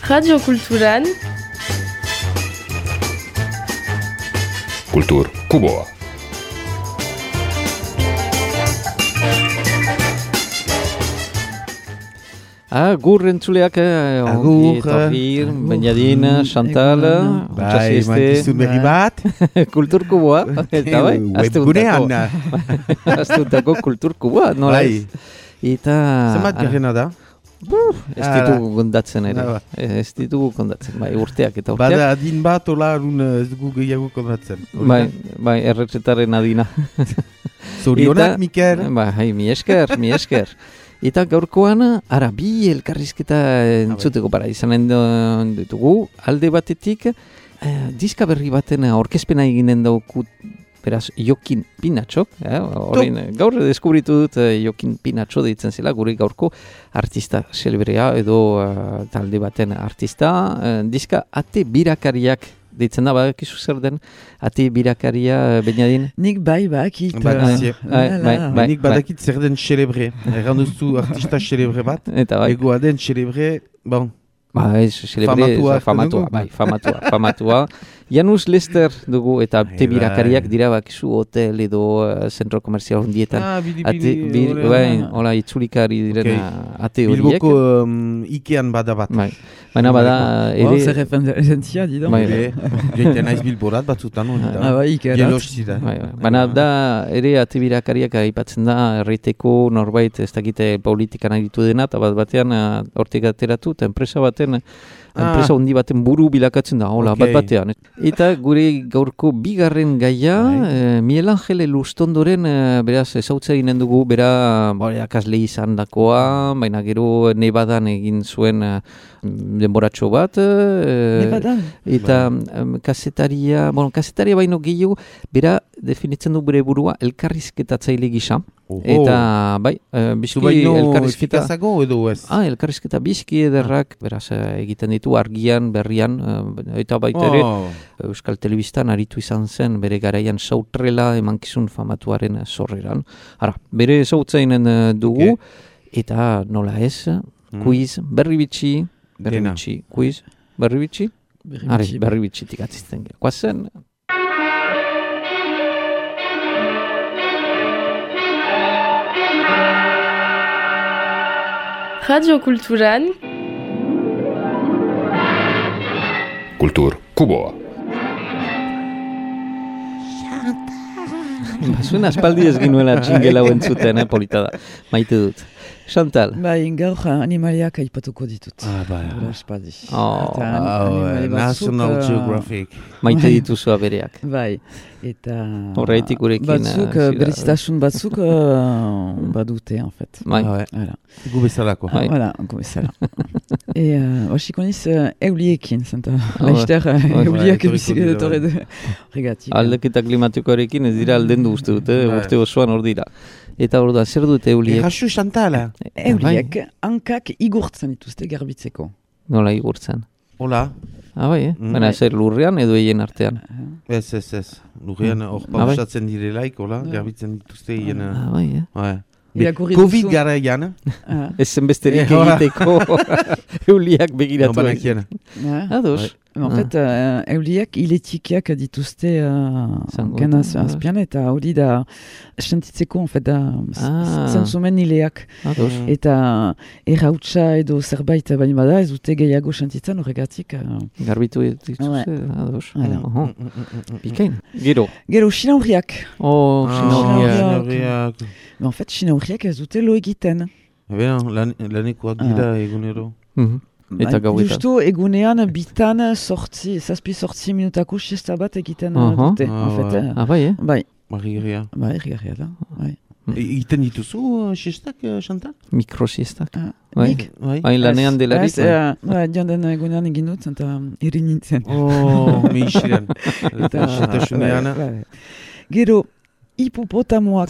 Radio Kulturan Kultur Kuboa. Agur entzuleak, ongi etorri, Benjadin, Chantal, bai, mantizun berri bat. Kultur Kuboa, eta bai, webgunean. Aztuntako Kultur Kuboa, nola ez? Eta... Zenbat garrena da? Ez ditugu kondatzen ere, ez ditugu kondatzen, bai, urteak eta urteak. Bada adin bat, hola, ez dugu gehiago kondatzen. Bai, erretzetaren adina. Zorionak, Miker. Bai, mi esker. Eta gaurkoan, ara, bi elkarrizketa entzuteko para izanen ditugu, alde batetik, diska berri baten aurkezpena eginen daukut, beraz, Jokin Pinatxok, gaur deskubritu dut Jokin Pinatxo deitzen zela, gure gaurko artista celebrea edo talde baten artista, diska ate birakariak deitzen da, badakizu zer den, ate birakaria, Benjadin? Nik bai, bakit. Nik badakit zer den celebre. Erranduzu artista celebre bat. Eta bai. Egoa den celebre, bon. Famatua. Janus Lester dugu eta ate birakariak dira bakizu hotel edo zentro komerzial hundietan. Hola, itzulikari diren ate horiek. Bilboko Ikean bada bat. Baina bada ere... Zer referentzia, didon. Joiten aiz Bilborat batzutan. Baina da ere ate birakariak aipatzen da erriteko norbait ez dakite politikan aritu dena eta bat batean hortik ateratu eta enpresa baten enpresa hundi baten buru bilakatzen da, hola, bat batean. Eta gure gaurko bigarren gaia, Miguel Angel Lustondoren, beraz, ezautza eginen dugu, bera, akasle izan dakoa, baina gero Nevadan egin zuen denboratxo bat. Nevadan? Eta kasetaria baino gehiago, bera definitzen du bere burua elkarrizketatzaile gisa. Eta, bai, bizki elkarrizketa... Efikazago edo ez? Elkarrizketa bizki ederrak, beraz, egiten ditu argian, berrian, eta baita ere, Euskal Telebistan aritu izan zen, bere garaian sautrela emankizun famatuaren sorreran. Ara, bere zautzainen dugu, eta nola ez, quiz, berri bitxi, quiz, berri bitxi? Berri bitxitik atzizten gira. Koazen... Radio Kulturan Kultur Kuboa. Zuen aspaldi ez ginuela txingela entzuten, polita da. Maite dut. Chantal. Bai, gaur animaliak aipatuko ditut. Aspaldi. National Geographic. Maite dituzu abereak. Bai, eta... Horreitik gurekin. Batzuk, berezitasun batzuk badute, en fait. Bai. Gu bezalako. Voilà, gu bezala. Oxiko niz euliekin, zenta. Laizter, euliak bizitore regatik. Aldaketa klimatikoarekin ez dira aldendu uste dute, urte osoan hor dira. Eta hor da, zer dute euliek? Errasu Chantala. Euliek hankak igurtzen dituzte garbitzeko. Nola igurtzen? Hola. Bai, baina zer lurrean edo eien artean? Ez. Lurrean hor pausatzen direlaik, hola, garbitzen dituzte eien... Bai, Covid garaian. Ez zenbesterik egiteko euliak begiratu. Ados. En fait, euliak iletikiak dituzte gana azpian, eta hori da sentitzeko, en fait, da zentzumen ileak. Eta errautsa edo zerbait baina bada, ez dute gehiago sentitzen horregatik. Garbitu dituzte, ados. Bikain. Gero, xinaurriak. Xinaurriak. En fait, xinaurriak ez dute lo egiten. Lanekoak dira egunero. Eta gauetan. Justu egunean bitan zazpi sortzi minutako siesta bat egiten dute. Bai, Bai. Marrigarria. Bai, errigarria da. Egiten dituzu siestak, Chantal? Mikrosiestak. Nik? Bai, lanean delarik. Joan den egunean egin dut, eta iri nintzen. Meixiran. Eta xetasunean. Gero, Hipopotamoak.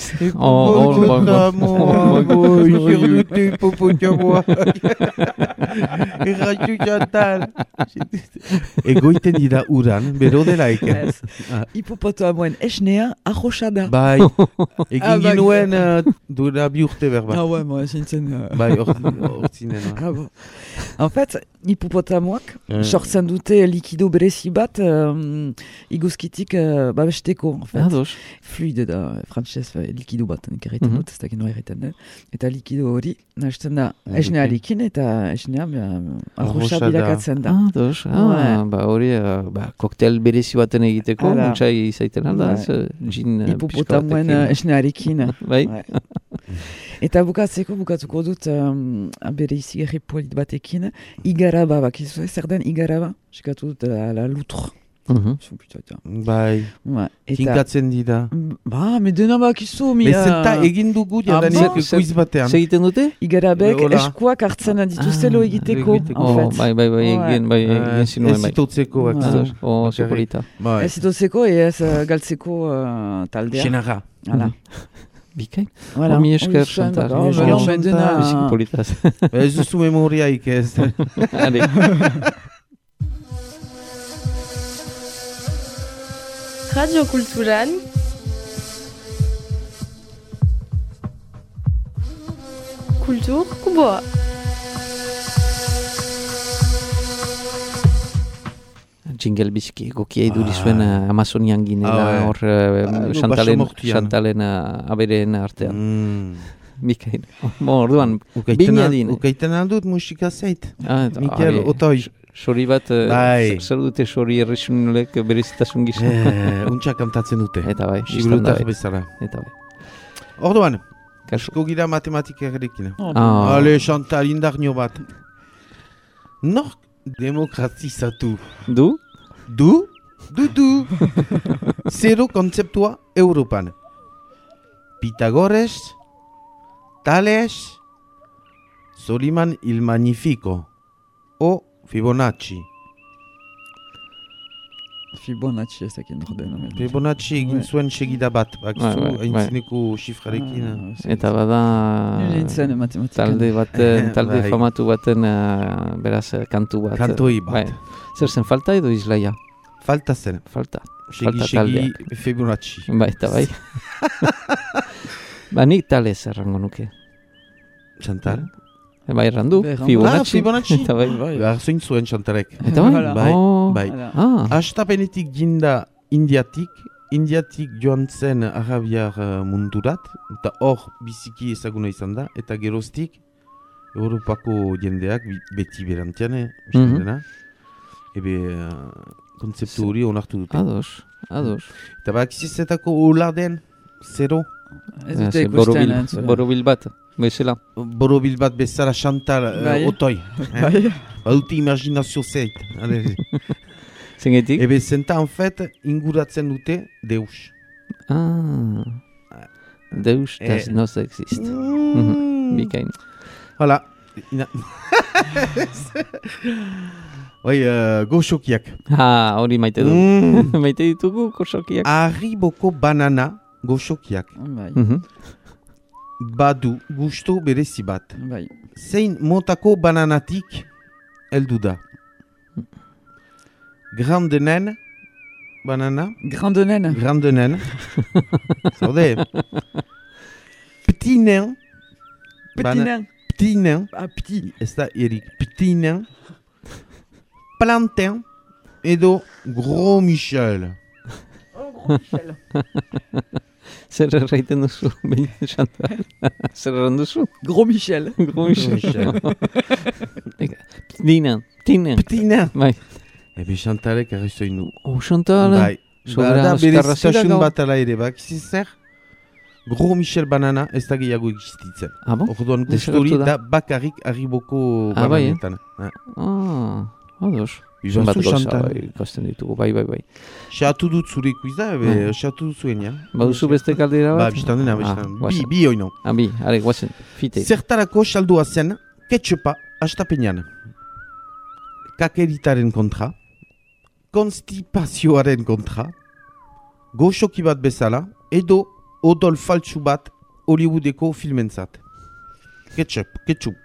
Hipopotamoak. Erratu jantal. Egoiten dira uran, bero delaik. Hipopotamoen esnea arroxada. Bai, egin ginuen dura bi urte berba. Ah ouais, moi, zintzen... Bai, hortzinen. En fait, hipopotamoak sortzen dute likido berezi bat iguzkitik babesteko, en fait. Fluide da, frantxez, likido bat, nik erreiten dut, ez dakit noa erreiten den. Eta likido hori, nahazten da esnearekin, eta esnea arroxa bilakatzen da. Hori, koktel berezi baten egiteko, muntxai izaiten alda, gin hipopotamoen esnearekin. Bai. Eta bukatuko dut bere izigarri polit batekin, igaraba, bakizu, zer den igaraba? Sikatu dut la loutre. Bai, tinkatzen dira. Ba, me dena bakizu. Zenta egin dugu jadanik kuiz batean. Segiten dute? Igarabek eskuak hartzen dituztelo egiteko. Bai, egin zinuen bai. Ez itotzeko. Zepolita. Ez itotzeko, ez galtzeko taldea. Xenara. Hala. Bikain? Mi esker, Chantal. Biziki politaz. Ez duzu memoriaik ez. Radio Kulturan Kultur Kuboa. Jingle biziki egokia iduri zuen Amazonian ginela hor Chantalen abereen artean. Mikael, orduan, binadin. Ukaiten aldut musika zait. Mikael, otoi. Sori bat, zer dute sori erresunulek berezitasun gisa. Untxa kantatzen dute. Eta bai, Sibirutak bezala. Eta bai. Orduan, asko gira matematika errekin. Ale, Chantal, indarnio bat. Nork demokratizatu. Du? Du? Zero kontzeptua Europan. Pitagores, Tales, Soliman il Magnifico. O Fibonacci. Fibonacci ez dakit norden. Fibonacci egin zuen segida bat. Aintzineko xifrarekin. Eta bada talde famatu baten beraz kantu bat. Kantoi bat. Zer zen, falta edo izlaia? Falta zen. Segi Fibonacci. Bai, eta bai. Nik Tales errango nuke. Chantal? Bai, errandu. Fibonacci. Eta bai. Arzoin zuen Chantalek. Eta bai. Astapenetik ginda Indiatik joan zen arabiar mundurat, eta hor biziki ezaguna izan da, eta geroztik Europako jendeak beti berantian, ebe kontzeptu hori onartu dute. Ados. Eta bakizizetako hola den, zero. Ez dute ikusten. Borobil bat, bezala. Borobil bat bezala Chantal, otoi. Badute imaginazio zeit. Zengetik? Ebe zenta, en fait, inguratzen dute Deus. Deus does not exist. Bikain. Hala. Oi, goxokiak. Hori maite du. Maite ditugu goxokiak. Arriboko banana goxokiak. Badu gusto berezi bat. Zein motako bananatik heldu da. Grandenen banana. Grandenen. Zaude. Petinen. Petinen. Petit. Ez da erik. Petinen. Plantain. Edo Gros Michel. Gros Michel. Zer erraiten duzu, Chantal? Zer erran duzu? Gros Michel. Petinen. Bai. Ebe Chantalek arrezoin du. Chantal? Bai. Bada berezitasun bat ala ere, zer? Gros Michel banana ez da gehiago existitzen. Orduan gustori da bakarrik Arriboko bananetan. Ados. Izan zu Chantal. Ikasten ditugu, bai. Xatu dut zure ikuiz da, xatu dut zuen, ja. Baduzu beste kaldera bat? Bistan dena. Bi oino. Bi, are, guazen, fite. Zertarako xaldua zen, ketchupa astapenean. Kakeritaren kontra, konstipazioaren kontra, goxoki bat bezala, edo odol faltsu bat Hollywoodeko filmentzat. Ketchup.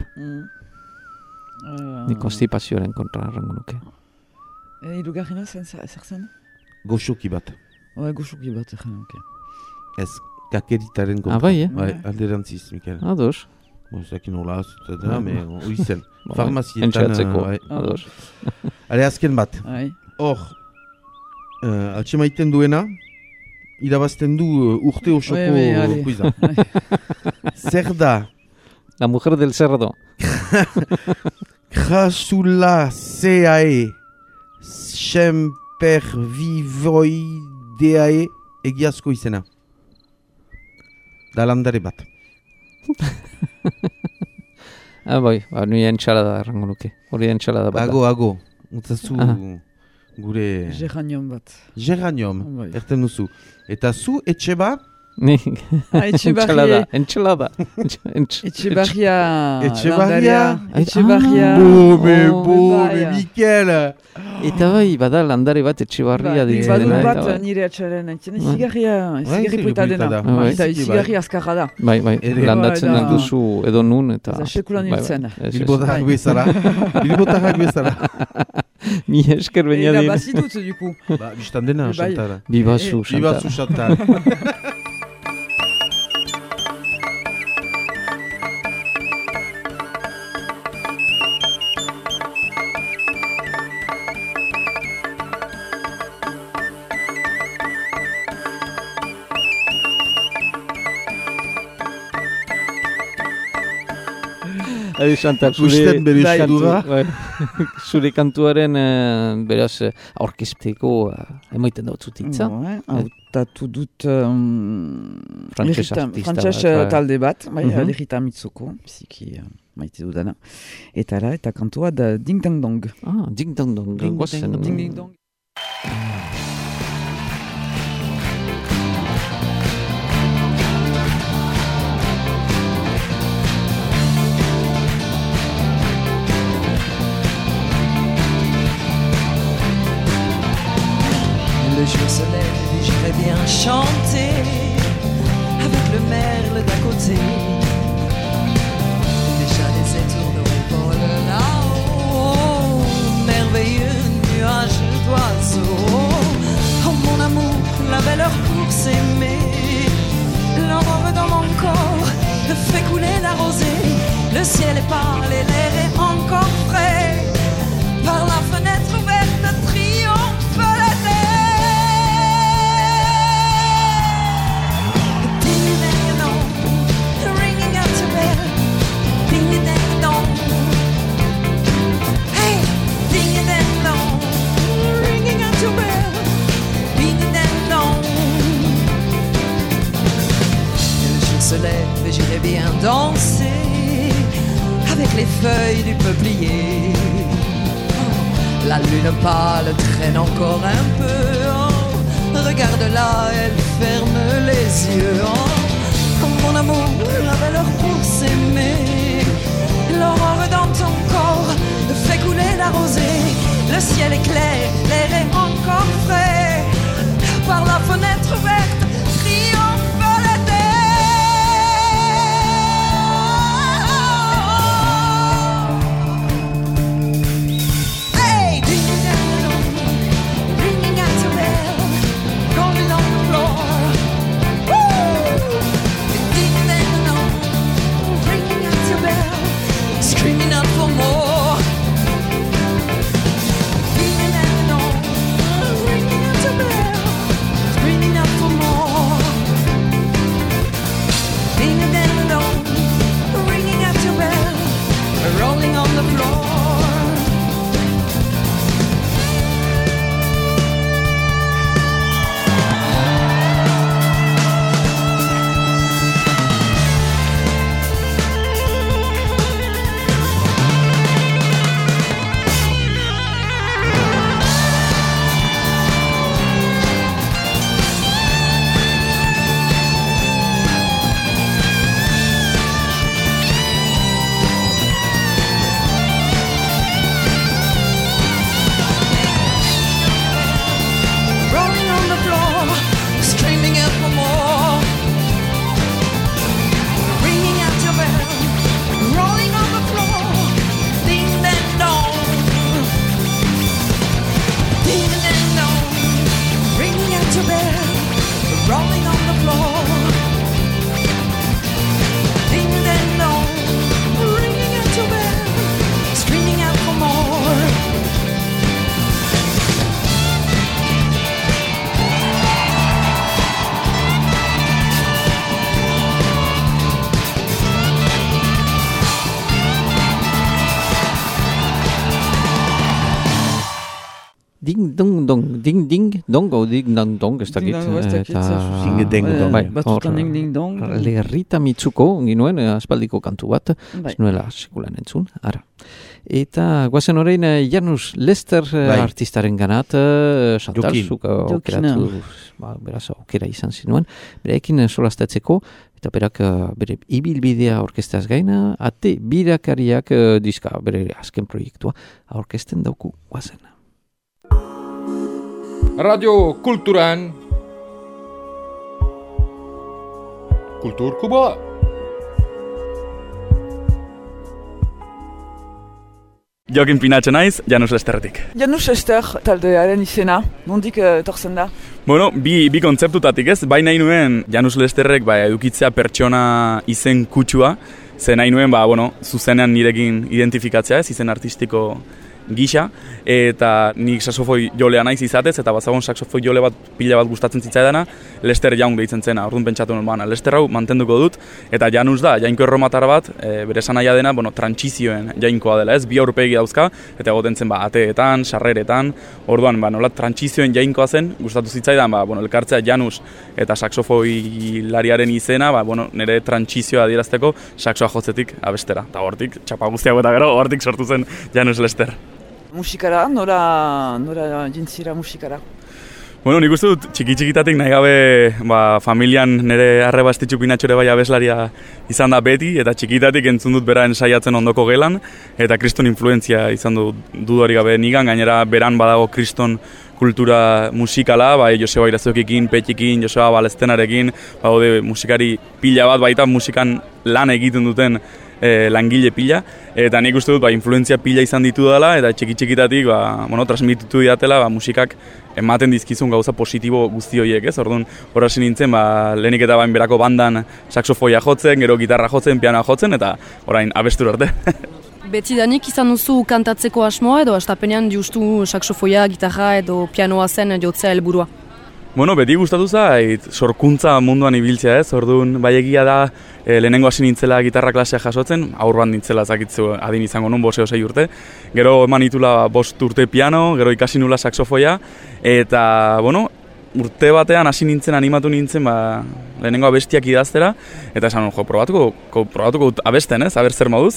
Ni konstipazioaren kontra errango nuke. Hirugarrena zer zen? Goxoki bat. Goxoki bat errango nuke. Ez, kakeritaren kontra. Bai, alderantziz, Mikael. Ados. Zakin hola, hori zen. Farmazietan. Entxeatzeko, ados. Ale, azken bat. Hor, atxemaiten duena, irabazten du urte osoko kuiza. Zer da? La mujer del cerdo. Krasula CAE Sempervivoideae egiazko izena. Da landare bat. Bai, nire entxalada errango nuke. Hori entxalada bat. Ago. Utzazu gure... Geranium bat. Geranium, erten duzu. Eta zu etxe ba? Etxebarria. Entxalada. Etxebarria. Bome, Mikel. Eta bai, bada landare bat etxebarria. Badu bat nire atxaren. Zigarri puita dena. Eta zigarri azkarra da. Bai, landatzen duzu edo nun. Sekulan nintzen. Bilbotarrak bezala. Mi esker baina dira. Eta bazitut, duku. Bistan dena, Chantal. Bibazu, Chantal. Chantal, zure kantuaren beraz aurkezteko emaiten dut zutitza. Hautatu dut frantses talde bat, Lerita Mitsuko, biziki maite dudana. Eta kantua da Ding Dang Dong. Ding Dang Dong. Ding Dong. Le jour se lève et j'irai bien chanter avec le merle d'à côté. Déjà les étourneaux volent là-haut, merveilleux nuage d'oiseaux. Oh mon amour, la belle heure pour s'aimer. L'aurore dans mon corps fait couler la rosée. Le ciel est pâle et l'air est encore frais. Par la fenêtre ouverte triomphe l'été. Se lève et j'irai bien danser avec les feuilles du peuplier. Oh, la lune pâle traîne encore un peu. Oh, regarde-la, elle ferme les yeux. Oh, mon amour, la belle heure pour s'aimer. L'aurore dans ton corps fait couler la rosée. Le ciel est clair, l'air est encore frais. Par la fenêtre ouverte triomphe l'été. Screaming out for more. Ringing out your bell, screaming out ding-dong, ez dakit. Batzutan ding-ding-dong. Lerrita Mitsuko, ginuen, aspaldiko kantu bat, ez nuela sekulan entzun, ara. Eta guazen horrein Janus Lester artistaren ganat, Chantal, zuka okeratu, beraz, okera izan zinuen, berekin solastatzeko, eta berak bere ibilbidea orkestaz gaina, ate birakariak diska, bere azken proiektua, orkesten dauku guazen. Radio Kulturan Kultur Kuboa. Jokin Pinatxo naiz, Janus Lesterretik. Janus Lester taldearen izena, nondik etortzen da? Bueno, bi kontzeptutatik ez, bai nahi nuen Janus Lesterrek edukitzea pertsona izen kutsua, ze nahi nuen, zuzenean nirekin identifikatzea ez, izen artistiko gisa, eta nik saxofoi jolea naiz izatez, eta bazagon saxofoi jole bat pila bat gustatzen zitzaidana, Lester Young deitzen zena, orduan pentsatu nuen, Lester hau mantenduko dut, eta Janus da, jainko erromatar bat, bere esanaia dena, trantsizioen jainkoa dela ez, bi aurpegi dauzka, eta egoten zen ateetan, sarreretan, orduan, nola trantsizioen jainkoa zen, gustatu zitzaidan, elkartzea Janus eta saxofoi lariaren izena, nire trantsizioa adierazteko saxoa jotzetik abestera, eta hortik, txapa guztiago eta gero, hortik sortu zen Janus Lester. Musikara, nora jintzira musikara? Nik uste dut txiki-txikitatik nahi gabe familian nire arrebastitxu Pinatxore bai abeslaria izan da beti, eta txikitatik entzun dut bera ensaiatzen ondoko gelan, eta kriston influentzia izan du dudari gabe nigan, gainera beran badago kriston kultura musikala, Joseba Irazokikin, Petikin, Joseba Balestenarekin, musikari pila bat baita musikan lan egiten duten langile pila, eta nik uste dut influentzia pila izan ditu dela, eta txiki-txikitatik transmititu diatela musikak ematen dizkizun gauza positibo guzti horiek, ez? Orduan, horrasi nintzen, lehenik eta berako bandan saxofoia jotzen, gero gitarra jotzen, pianoa jotzen, eta orain abestur arte. Betidanik izan duzu kantatzeko asmoa edo astapenean justu saxofoia, gitarra edo pianoa zen jotzea helburua? Beti gustatu zait sorkuntza munduan ibiltzea ez, orduan egia da lehenengo hasi nintzela gitarra klasea jasotzen, aurban nintzela zakitzu adin izango nun 5-6 urte, gero eman nitula 5 urte piano, gero ikasi nula saxofoia, eta urte batean hasi nintzen, animatu nintzen lehenengo abestiak idaztera, eta esan probatuko abesten ez, aber zer moduz,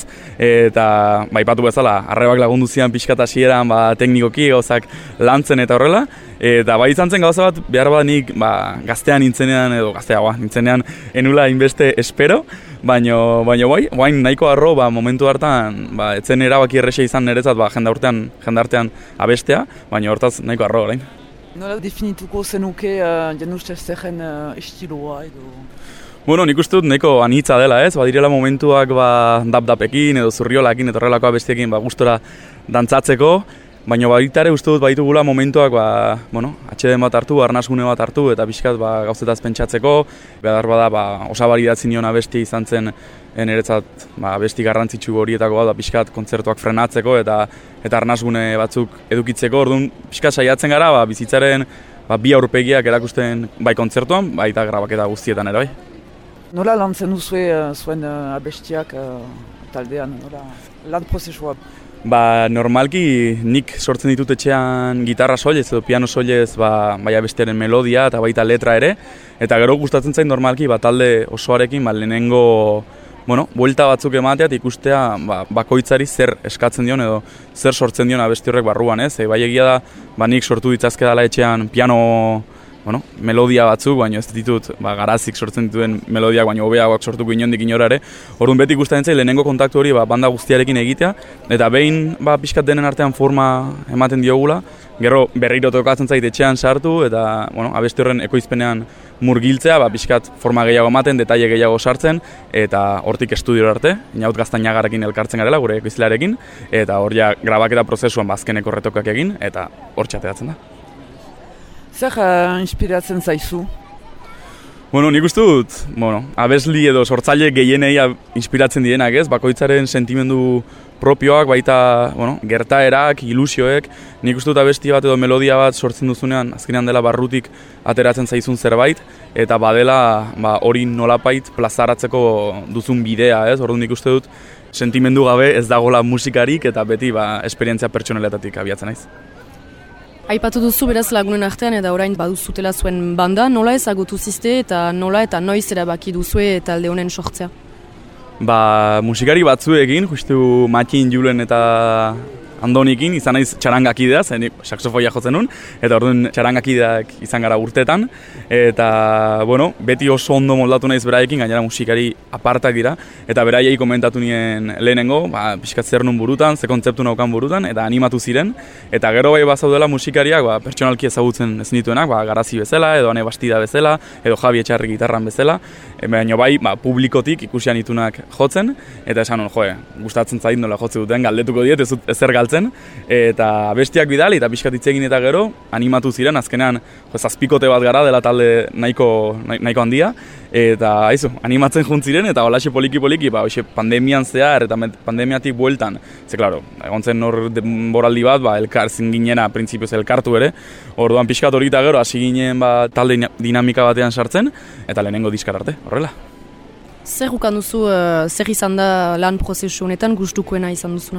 eta ipatu bezala, arrebak lagundu zian pixkat hasieran teknikoki gauzak lantzen eta horrela, eta izan zen gauza bat, behar nik gaztean nintzenean, edo nintzenean enula inbeste espero, baina guain nahiko arro momentu hartan, etzen erabaki errexe izan niretzat jendartean abestea, baina hortaz nahiko arro orain. Nola definituko zenuke Janus Lesterren estiloa edo? Nik uste dut nahiko anitza dela ez, badirela momentuak dap-dapekin edo zurriolakin edo horrelako abestiekin gustora dantzatzeko, baina baitare uste dut baitugula momentuak atxeden bat hartu, arnasgune bat hartu eta pixkat gauzetaz pentsatzeko, behar bada osabari datzin nion abestia izan zen niretzat abesti garrantzitsu horietako bat pixkat kontzertuak frenatzeko eta arnasgune batzuk edukitzeko, orduan pixkat saiatzen gara bizitzaren bi aurpegiak erakusten kontzertuan, eta grabaketa guztietan ere bai. Nola lantzen duzue zuen abestiak taldean, nola lan prozesua? Normalki nik sortzen ditut etxean gitarra soilez edo piano soilez abestiaren melodia eta baita letra ere, eta gero gustatzen zain normalki talde osoarekin lehenengo buelta batzuk ematea eta ikustea bakoitzari zer eskatzen dion edo zer sortzen dion abesti horrek barruan, ez? Egia da nik sortu ditzazke dela etxean piano melodia batzuk, baina ez ditut garazik sortzen dituen melodiak, baina hobeagoak sortuko inondik inora ere. Orduan beti gustatzen zain lehenengo kontaktu hori banda guztiarekin egitea, eta behin pixkat denen artean forma ematen diogula, gero berriro tokatzen zait etxean sartu, eta abesti horren ekoizpenean murgiltzea, pixkat forma gehiago ematen, detaile gehiago sartzen, eta hortik estudiora arte, Inaut Gaztainagarekin elkartzen garela, gure ekoizlearekin, eta hor grabaketa prozesuan azkeneko retokak egin, eta hor txateatzen da. Zer inspiratzen zaizu? Nik uste dut, abesli edo sortzaile gehienei inspiratzen dienak ez, bakoitzaren sentimendu propioak, baita gertaerak, ilusioek, nik uste dut abesti bat edo melodia bat sortzen duzunean, azkenean dela barrutik ateratzen zaizun zerbait, eta badela hori nolapait plazaratzeko duzun bidea ez, orduan nik uste dut sentimendu gabe ez dagoela musikarik, eta beti esperientzia pertsonaletatik abiatzen naiz. Aipatu duzu beraz lagunen artean eta orain baduzutela zuen banda, nola ezagutu zizte eta nola eta noiz erabaki duzue talde honen sortzea? Musikari batzuekin, justu Matin, Julen eta Andonikin, izan naiz txarangakidea, zen saxofoia jotzen nun, eta orduan txarangakideak izan gara urtetan, eta, beti oso ondo moldatu naiz beraiekin, gainera musikari apartak dira, eta beraiei komentatu nien lehenengo, pixkat zer nun burutan, ze kontzeptu naukan burutan, eta animatu ziren, eta gero bai bazaudela musikariak, pertsonalki ezagutzen ez nituenak, Garazi bezala, edo Ane Bastida bezala, edo Javi Etxarri gitarran bezala, baina bai, publikotik ikusian itunak jotzen, eta esan hon, gustatzen zait nola jotze duten, galdetuko diet, ezer galtzen, eta bestiak bidali, eta pixkat hitz egin eta gero, animatu ziren, azkenean, zazpikote bat gara dela talde nahiko handia, eta animatzen juntziren, eta holaxe poliki-poliki, pandemian zehar, eta pandemiatik bueltan, ze, klaro, egon zen hor denboraldi bat, elkartzen ginena, printzipioz elkartu ere, orduan pixkat hori eta gero, hasi ginen talde dinamika batean sartzen, eta lehenengo diskar arte, horrela. Zer ukan duzu, zer izan da lan prozesu honetan gustukoena izan duzuna?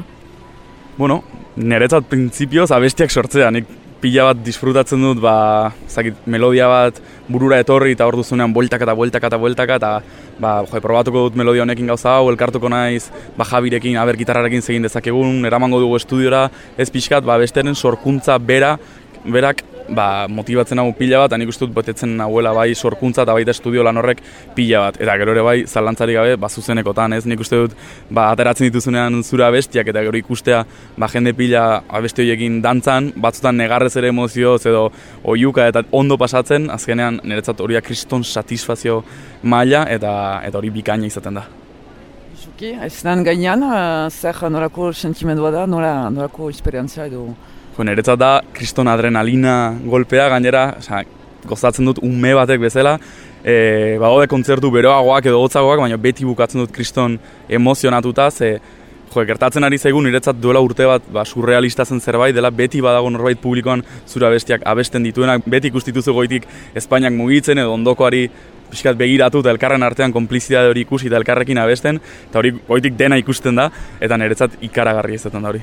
Niretzat printzipioz abestiak sortzea, nik pila bat disfrutatzen dut, melodia bat burura etorri eta hor duzunean bueltaka, eta probatuko dut melodia honekin gauza hau, elkartuko naiz, Javirekin, gitarrarekin zegin dezakegun, eramango dugu estudiora, ez pixkat, besteren sorkuntza berak motibatzen hau pila bat, nik uste dut betetzen nahuela sorkuntza eta baita estudio lan horrek pila bat. Eta gero ere zalantzari gabe, zuzenekotan, ez? Nik uste dut, ateratzen dituzunean zura abestiak eta gero ikustea, jende pila abesti horiekin dantzan, batzutan negarrez ere emozioz edo oiuka eta ondo pasatzen, azkenean niretzat horiak kriston satisfazio maila eta hori bikaina izaten da. Ez nan gainean, zer norako sentimendua da, norako esperientzia edo... Niretzat da, kriston adrenalina golpea, gainera, gozatzen dut ume batek bezala, bagaude kontzertu beroagoak edo gotzagoak, baina beti bukatzen dut kriston emozionatuta, gertatzen ari zaigun niretzat duela urte bat surrealista zen zerbait, dela beti badago norbait publikoan zura bestiak abesten dituenak, beti ikustituzu goitik Espainiak mugitzen edo ondokoari pixkat begiratu eta elkarren artean konplizidade hori ikusi eta elkarrekin abesten, eta hori goitik dena ikusten da, eta niretzat ikaragarri izaten da hori.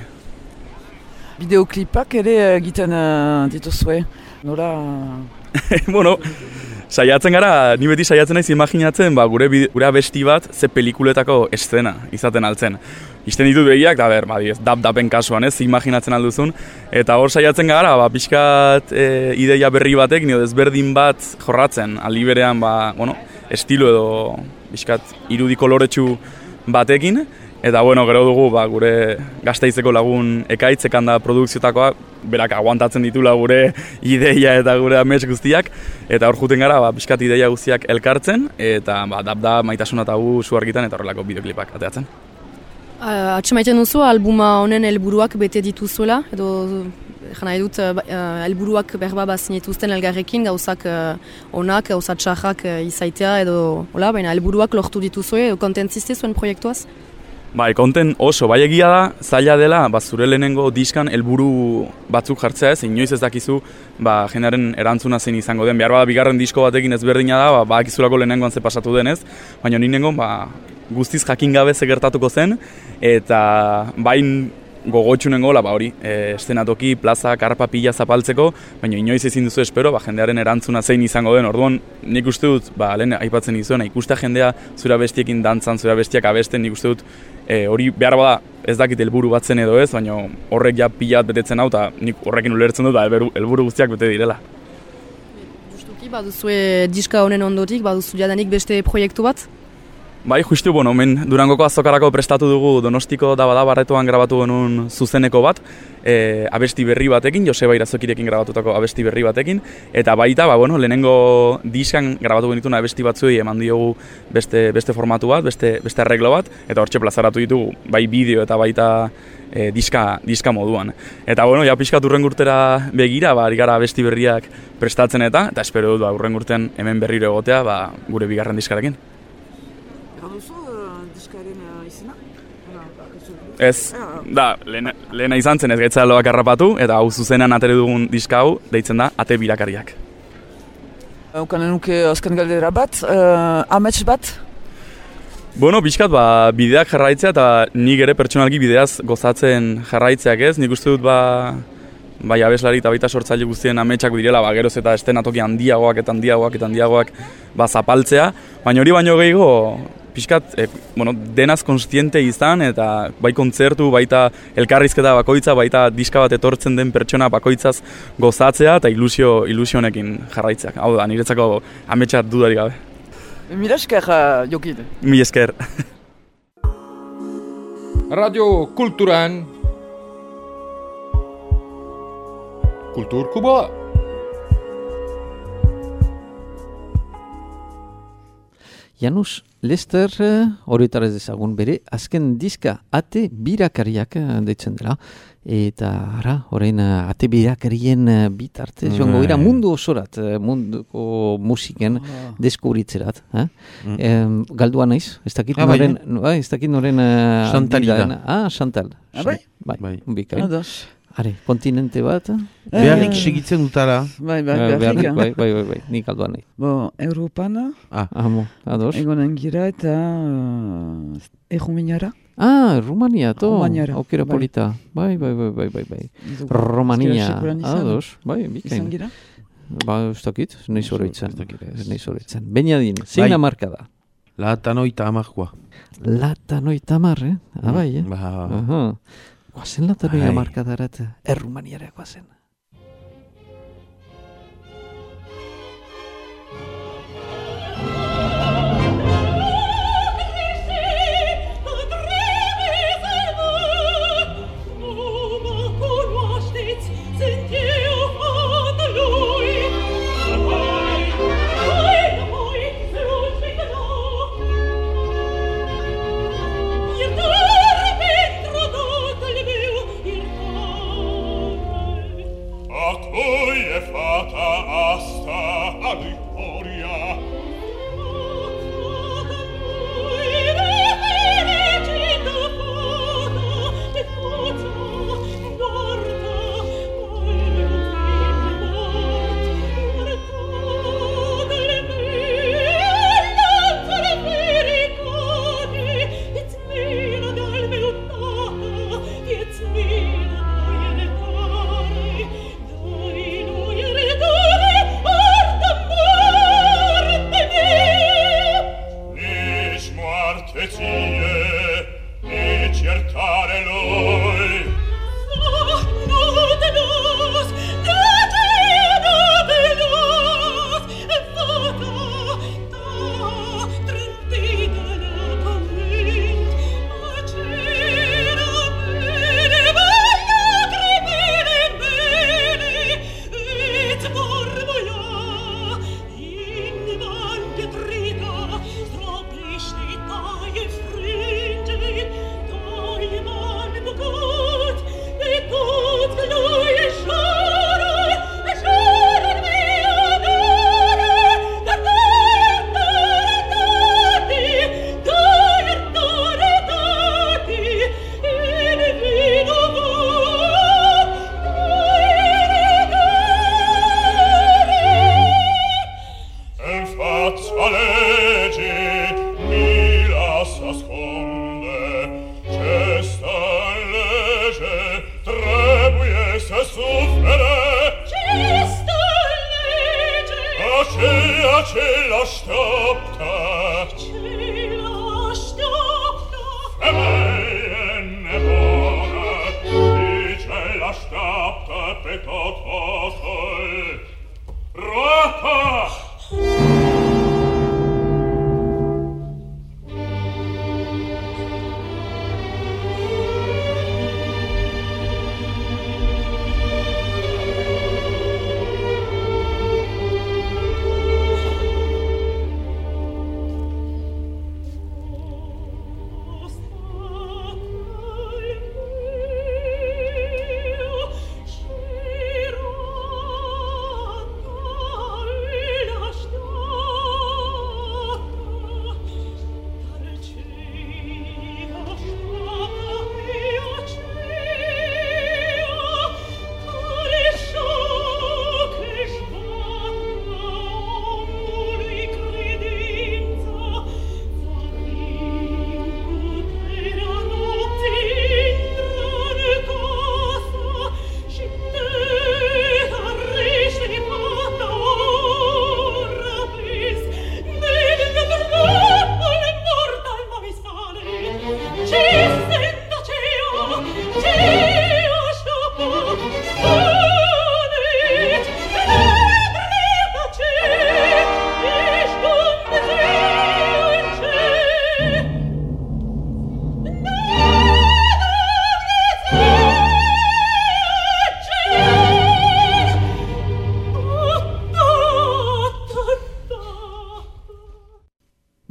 Bideoklipak ere egiten dituzue, nola... Saiatzen gara, ni beti saiatzen naiz imaginatzen, gure abesti bat ze pelikuletako eszena izaten altzen. Isten ditut begiak, eta dap-dapen kasuan, ez, imaginatzen alduzun. Eta hor saiatzen gara, pixkat ideia berri batek, nio desberdin bat jorratzen, aldi berean, estilo edo pixkat irudi koloretsu batekin. Eta gero dugu gure Gasteizeko lagun Ekaitzekan da produkziotakoa, berak aguantatzen ditula gure ideia eta gure amets guztiak, eta hor juten gara pixkat ideia guztiak elkartzen, eta da maitasuna eta zu argitan eta horrelako bideoklipak ateatzen. Atxemaiten duzu, albuma honen helburuak bete dituzuela, edo jana edut helburuak berba bazinetuzten elgarrekin, gauzak onak, gauzak txarrak izaitea, edo baina helburuak lortu dituzue, edo kontentzizte zuen proiektuaz? Konten oso, egia da, zaila dela, zure lehenengo diskan helburu batzuk jartzea ez, inoiz ez dakizu, jendearen erantzuna zein izango den. Behar bada bigarren disko batekin ezberdina da, bakizulako lehenengoan ze pasatu denez, baina ninengo guztiz jakin gabe ze gertatuko zen, eta bain gogotxunengo, hori, estenatoki, plaza, karpa, pila zapaltzeko, baina inoiz ezin duzu espero, jendearen erantzuna zein izango den. Orduan, nik uste dut, lehen aipatzen izuena, ikustea jendea zura bestiekin dantzan, zura bestiak abesten, nik uste dut, hori behar bada ez dakit helburu bat zen edo ez, baina horrek ja pila bat betetzen hau, eta nik horrekin ulertzen dut, helburu guztiak bete direla. Justuki, baduzue diska honen ondotik, baduzu jadanik beste proiektu bat? Justu, hemen Durangoko azokarako prestatu dugu Donostiko Daba Barretoan grabatu genuen zuzeneko bat, abesti berri batekin, Joseba Irazokirekin grabatutako abesti berri batekin, eta baita, lehenengo diskan grabatu genituen abesti batzuei eman diogu beste formatu bat, beste arreglo bat, eta hortxe plazaratu ditugu, bai bideo eta baita diska moduan. Eta, pixkat urrengurtera begira, ari gara abesti berriak prestatzen eta espero dut, urrengurtean hemen berriro egotea, gure bigarren diskarekin. Ez, lehena izan zen ez gaitzea loak harrapatu, eta hau zuzenan atere dugun diska hau, deitzen da, Ate Birakariak. Eukanen nuke azken galdera bat, amets bat? Pixkat, bideak jarraitzea, eta nik ere pertsonalki bideaz gozatzen jarraitzeak ez, nik uste dut, bai abeslari eta baita sortzaile guztien ametsak direla, geroz eta estenatoki handiagoak zapaltzea, baina hori baino gehiago pixkat, denaz konstiente izan, eta bai kontzertu, baita elkarrizketa bakoitza, baita diska bat etortzen den pertsona bakoitzaz gozatzea, eta ilusio honekin jarraitzeak. Hau da, niretzako ametsak dudarik gabe. Mila esker, Jokin. Mila esker. Radio Kulturan Kultur Kuba. Janus Lester, horretara ez dezagun bere, azken diska ate birakariak deitzen dela. Eta orain ate birakarien bitartez, joango gira mundu osorat, munduko musiken deskubritzerat. Galdua naiz, ez dakit noren... Chantal da. Chantal. Bai. Bikain. Are, kontinente bat? Beharrik segitzen dutara. Bai, nik aldua nahi. Europana. Ados. Egonen gira eta Erruminara. Rumania, to. Aukera polita. Bai. Romania. Ados, bai, bikain. Izan gira? Ez dakit, nahi zoroitzen. Beniadin, zein amarka da? Latanoita amarkoa. Latanoita amar, bai, Guazen latanoia markadarat, Errumaniara guazen.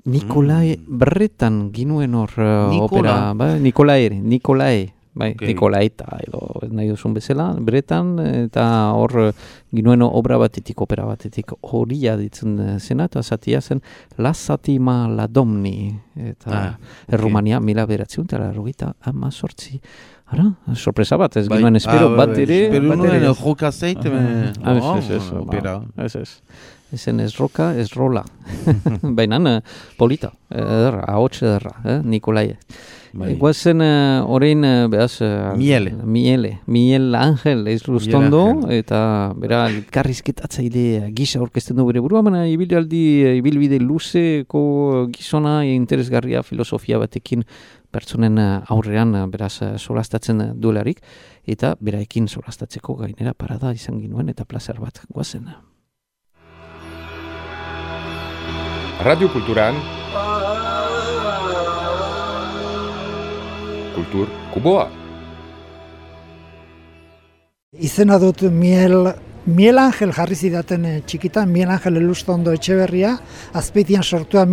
Nikolai Berretan ginuen hor opera, Nikolae. Bai, okay. Nikolaeta edo nahi duzun bezala, Bretan, eta hor ginuen obra batetik, opera batetik horia ditzen zena, eta zatia zen La Satima La Domni, eta Errumania, mila beratzen, eta larrogeita amazortzi. Ara, sorpresa bat, ez ginuen espero bat ere. Espero nuen joka zeite, opera. Ezen ez roka, ez rola. Baina polita, ahots ederra, Nikolae. Guazen orain, behaz... Miele Angel ez lustondo, eta bera elkarrizketatzaile gisa orkesten du bere burua, baina ibilbide luzeko gizona interesgarria filosofia batekin pertsonen aurrean beraz solastatzen duelarik, eta beraekin solastatzeko gainera parada izan ginuen eta plazer bat guazen. Radio Kulturan Kultur Kuboa. Izena dut Miel Angel jarri zidaten txikitan, Miel Angel Elustondo Etxeberria, Azpeitian sortua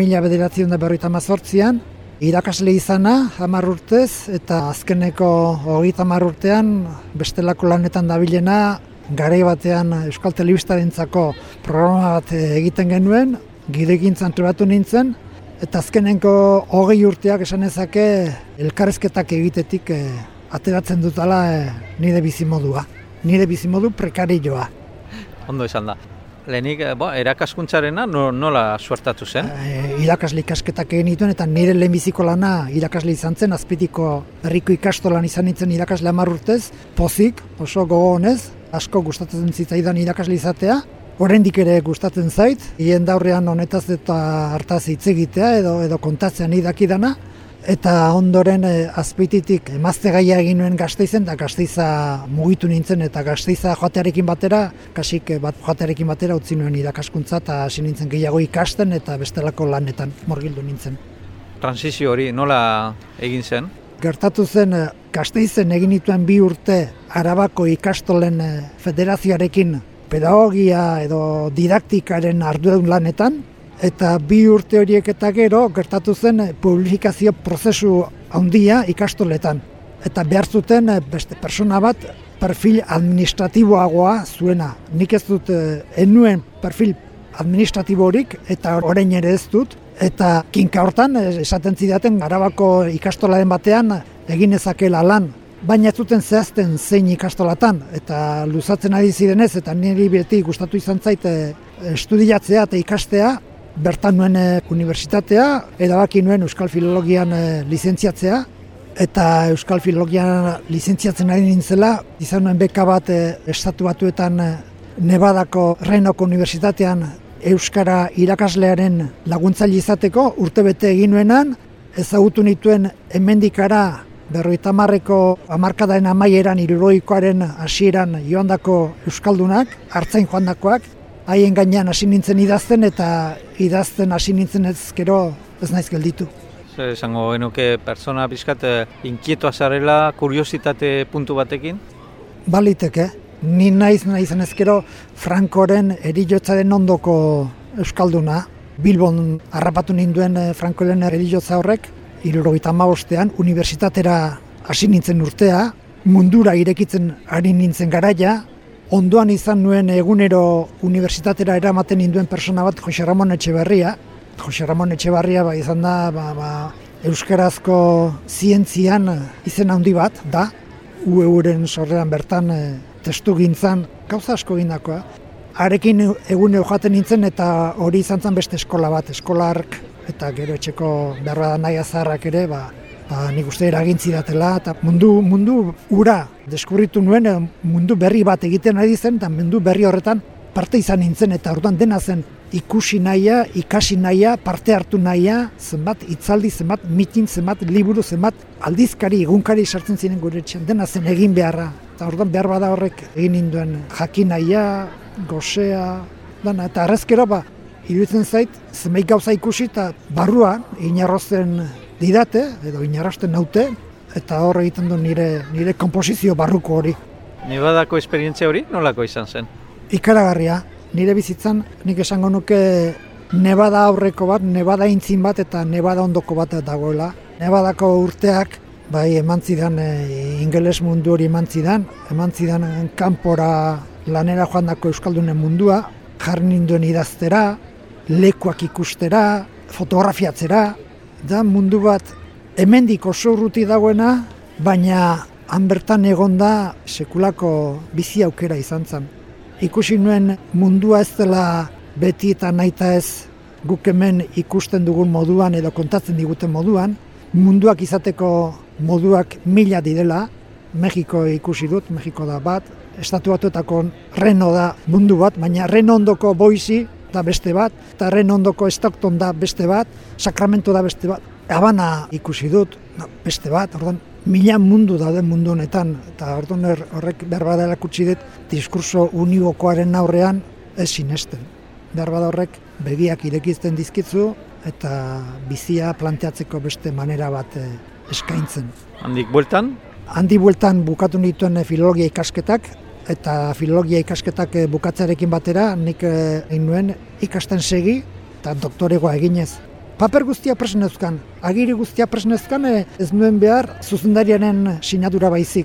1958an, irakasle izana 10 urtez, eta azkeneko 30 urtean bestelako lanetan dabilena, garai batean Euskal Telebistarentzako programa bat egiten genuen, gidegintzan trebatu nintzen, eta azkenenko 20 urteak esan ezake elkarrezketak egitetik ateratzen dutala nire bizimodua. Nire bizimodu prekarioa. Ondo esan da. Lehenik, erakaskuntzarena nola suertatu zen? Irakasle ikasketak egin dituen, eta nire lehenbiziko lana irakasle izan zen, Azpeitiko herriko ikastolan izan nintzen irakasle 10 urtez, pozik, oso gogo honez, asko gustatzen zitzaidan irakasle izatea. Oraindik ere gustatzen zait, hien daurrean honetaz eta hartaz hitz egitea edo kontatzean idakidana, eta ondoren Azpeititik emazte gaia egin nuen Gasteizen, eta Gasteiza mugitu nintzen, eta Gasteiza joatearekin batera, kasik joatearekin batera utzi nuen irakaskuntza, eta hasi nintzen gehiago ikasten eta bestelako lanetan murgildu nintzen. Transizio hori nola egin zen? Gertatu zen Gasteizen egin nituen 2 urte Arabako ikastolen federazioarekin pedagogia edo didaktikaren arduradun lanetan, eta 2 urte horiek eta gero gertatu zen publifikazio prozesu handia ikastoletan. Eta behar zuten beste persona bat perfil administratiboagoa zuena. Nik ez dut enuen perfil administratiborik, eta orain ere ez dut. Eta kinka hortan esaten zidaten Arabako ikastolaren batean egin ezakela lan. Baina ez zuten zehazten zein ikastolatan, eta luzatzen ari zirenez, eta niri beti gustatu izan zait estudiatzea eta ikastea, bertan nuen unibertsitatea, erabaki nuen Euskal Filologian lizentziatzea, eta Euskal Filologian lizentziatzen ari nintzela, izan nuen beka bat Estatu Batuetan Nevadako Renoko Unibertsitatean Euskara irakaslearen laguntzaile izateko, urtebete egin nuenan, ezagutu nituen hemendikara 50ko hamarkadaren amaieran, 60koaren hasieran joandako euskaldunak, hartzain joandakoak, haien gainean hasi nintzen idazten, eta idazten hasi nintzen ezkero ez naiz gelditu. Esango genuke persona pixkat inkietoa zarela, kuriositate puntu batekin? Baliteke. Ni naiz ezkero Frankoren erijotzaren ondoko euskalduna. Bilbon harrapatu ninduen Frankoren erijotza horrek, 75ean unibertsitatera hasi nintzen urtea, mundura irekitzen ari nintzen garaia, ondoan izan nuen egunero unibertsitatera eramaten ninduen persona bat Jose Ramon Etxebarria. Jose Ramon Etxebarria izan da euskarazko zientzian izen handi bat, da, UEUren sorreran bertan testu gintzan, gauza asko gindakoa. Harekin egunero joaten nintzen, eta hori izan zen beste eskola bat, eskolark, eta gero etxeko behar da nahi azarrak ere, nik uste eragintzi datela, eta mundu ura deskubritu nuen, mundu berri bat egiten ari zen, eta mundu berri horretan parte izan nintzen, eta orduan dena zen ikusi nahia, ikasi nahia, parte hartu nahia, zenbat hitzaldi, zenbat mitin, zenbat liburu, zenbat aldizkari, egunkari sartzen ziren gure etxean, dena zen egin beharra. Eta orduan behar bada horrek egin ninduen jakin nahia, gozea, dana, eta arrezkero iruditzen zait, zenbait gauza ikusi eta barruan inarrosten didate, edo inarrosten naute, eta hor egiten du nire komposizio barruko hori. Nevadako esperientzia hori nolako izan zen? Ikaragarria. Nire bizitzan nik esango nuke Nevada aurreko bat, Nevada intzin bat eta Nevada ondoko bat dagoela. Nevadako urteak bai eman zidan ingeles mundu hori eman zidan kanpora lanera joandako euskaldunen mundua, jarri ninduen idaztera, lekuak ikustera, fotografiatzera, da mundu bat hemendik oso urruti dagoena, baina han bertan egonda sekulako bizi aukera izan zen. Ikusi nuen mundua ez dela beti eta nahita ez guk hemen ikusten dugun moduan edo kontatzen diguten moduan, munduak izateko moduak mila direla, Mexiko ikusi dut, Mexiko da bat, Estatu Batuetako Reno da mundu bat, baina Reno ondoko Boise da beste bat, eta Reno ondoko Stockton da beste bat, Sacramento da beste bat, Habana ikusi dut, beste bat, orduan, mila mundu daude mundu honetan, eta orduan horrek berbada erakutsi dut, diskurso uniokoaren aurrean ez sinesten. Berbada horrek begiak irekizten dizkitzu, eta bizia planteatzeko beste manera bat eskaintzen. Handik bueltan? Handi bueltan bukatu nituen filologia ikasketak, eta filologia ikasketak bukatzearekin batera nik egin nuen ikasten segi eta doktoregoa eginez. Paper guztia presen euskan, agiri guztia presen euskan, ez nuen behar zuzendariaren sinadura baizik.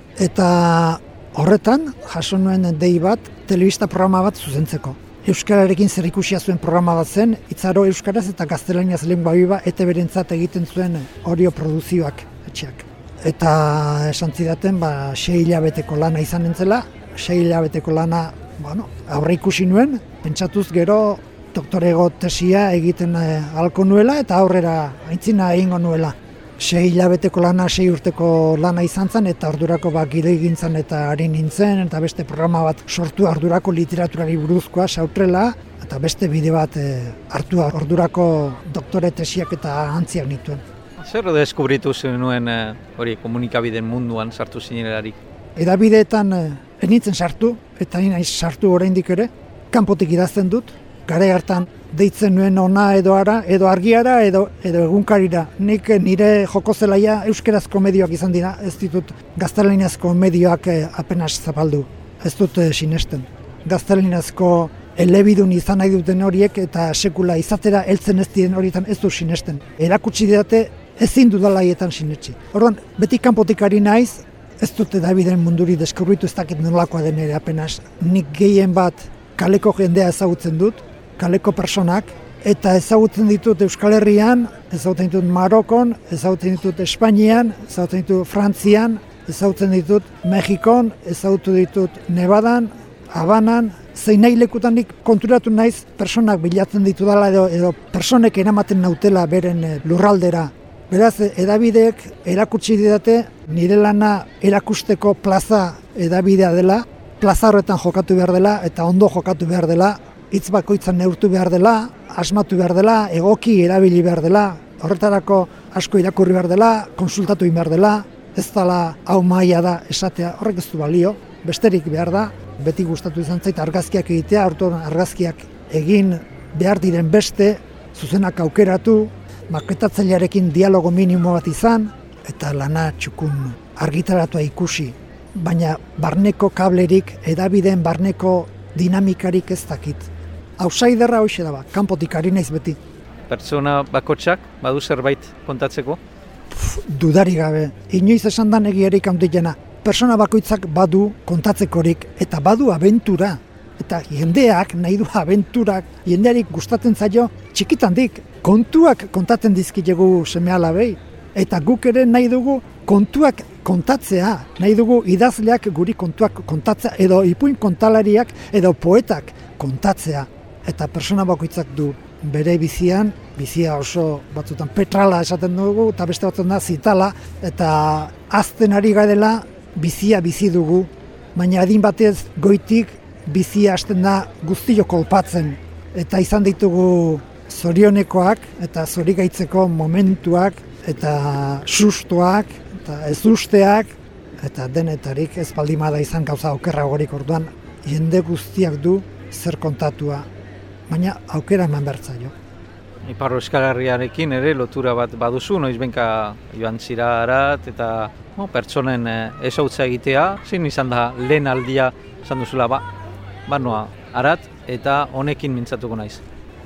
Eta horretan jaso nuen dei bat, telebista programa bat zuzentzeko. Euskararekin zer ikusia zuen programa bat zen, itzaro euskaraz eta gaztelaniaz lengua biba eta berentzat egiten zuen orio produzioak etxeak. Eta esan zidaten, 6 hilabeteko lana izan nintzela, 6 hilabeteko lana, aurre ikusi nuen, pentsatuz gero doktorego tesia egiten ahalko nuela eta aurrera aintzina egingo nuela. 6 hilabeteko lana, 6 urteko lana izan zen, eta ordurako gidoigintzan eta ari nintzen, eta beste programa bat sortu ordurako literaturari buruzkoa sautrela, eta beste bide bat hartu ordurako doktore tesiak eta antziak nituen. Zer deskubritu zenuen hori komunikabideen munduan sartu zinelarik? Edabideetan enitzen sartu, eta naiz sartu oraindik ere, kanpotik idazten dut, garai hartan deitzen nuen ona edo ara, edo argiara, edo egunkarira. Nik nire joko zelaia euskerazko medioak izan dira, ez ditut gaztelaniazko medioak apenas zapaldu. Ez dut sinesten. Gaztelaniazko elebidun izan nahi duten horiek eta sekula izatera heltzen ez diren horietan ez du sinesten. Erakutsi didate ezin dudala haietan sinetsi. Orduan, beti kanpotik ari naiz, ez dut edabideen munduri deskubritu ez dakit nolakoa den ere apenas. Nik gehien bat kaleko jendea ezagutzen dut, kaleko personak, eta ezagutzen ditut Euskal Herrian, ezagutzen ditut Marokon, ezagutzen ditut Espainian, ezagutzen ditut Frantzian, ezagutzen ditut Mexikon, ezagutu ditut Nevadan, Habanan, zein nahi lekutanik konturatu naiz personak bilatzen ditudala edo personek eramaten nautela beren lurraldera. Beraz, edabideek erakutsi didate nire lana erakusteko plaza edabidea dela, plaza horretan jokatu behar dela eta ondo jokatu behar dela, hitz bakoitzan neurtu behar dela, asmatu behar dela, egoki erabili behar dela, horretarako asko irakurri behar dela, konsultatu behar dela, ez dela hau maila da esatea, horrek ez du balio, besterik behar da, beti gustatu izan zait argazkiak egitea, argazkiak egin behar diren beste, zuzenak aukeratu, maketatzailearekin dialogo minimo bat izan, eta lana txukun argitaratua ikusi. Baina barneko kablerik, edabideen barneko dinamikarik ez dakit. Outsiderra hoxe da kanpotik ari naiz beti. Pertsona bakotsak badu zerbait kontatzeko? Dudari gabe, inoiz esan da egiarik handiena. Persona bakoitzak badu kontatzekorik eta badu abentura. Eta jendeak nahi du abenturak, jendearik gustatzen zaio txikitandik. Kontuak kontatzen dizkilegu seme-alabei. Eta guk ere nahi dugu kontuak kontatzea. Nahi dugu idazleak guri kontuak kontatzea edo ipuin kontalariak edo poetak kontatzea. Eta persona bakoitzak du bere bizian, bizia oso batzutan petrala esaten dugu eta beste batzutan da zitala. Eta azten ari gadela bizia bizi dugu, baina adin batez goitik bizia hasten da guztio kolpatzen. Eta izan ditugu zorionekoak eta zorigaitzeko momentuak eta sustoak eta ezusteak eta denetarik ez baldimada izan gauza okerra gorik orduan jende guztiak du zer kontatua, baina aukera eman bertzaio. Ipar Euskal Herriarekin ere lotura bat baduzu, noizbenka joan zira harat eta pertsonen ezautza egitea, zein izan da lehen aldia esan duzula noa harat eta honekin mintzatuko naiz.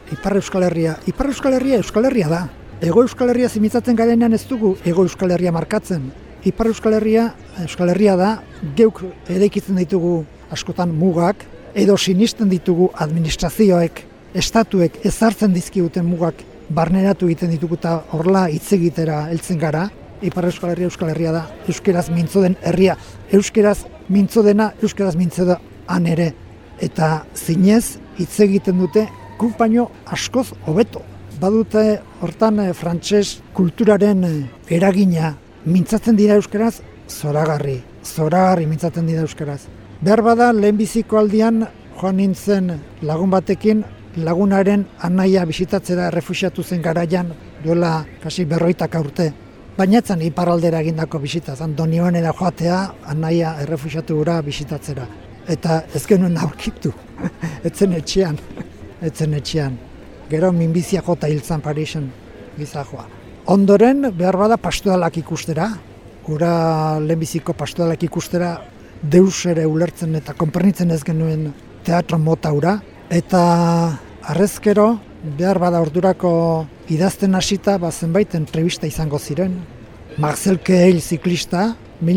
Ipar Euskal Herria. Ipar Euskal Herria da. Ego Euskal Herria zimitzatzen garenean ez dugu Ego Euskal Herria markatzen. Ipar Euskal Herria da, geuk edaikitzen ditugu askotan mugak, edo sinisten ditugu administrazioek, estatuek ezartzen dizkiguten mugak barneratu egiten ditugu eta horla hitz egitera heltzen gara. Ipar Euskal Herria da, euskeraz mintzo den herria. Euskeraz mintzo dena, euskeraz mintzo da han ere. Eta zinez hitz egiten dute guk baino askoz hobeto. Badute hortan frantses kulturaren eragina mintzatzen dira euskeraz zoragarri mintzatzen dira euskeraz. Behar bada lehenbiziko aldian joan nintzen lagun batekin lagunaren anaia bisitatzera errefuxiatu zen garaian duela kasi 40 urte. Baina etzan iparraldera egindako bisita, zan Donibanera joatea anaia errefuxiatu gura bisitatzera. Eta ez genuen aurkitu, etzen etxean. Gero minbizia jota hiltzan Parisen gizajoa. Ondoren behar bada pastoralak ikustera, gura lehenbiziko pastoralak ikustera deus ere ulertzen eta konpernitzen ez genuen teatro mota ura. Eta arrezkero behar bada ordurako idazten hasita zenbait entrevista izango ziren. Marcel Keil ziklista,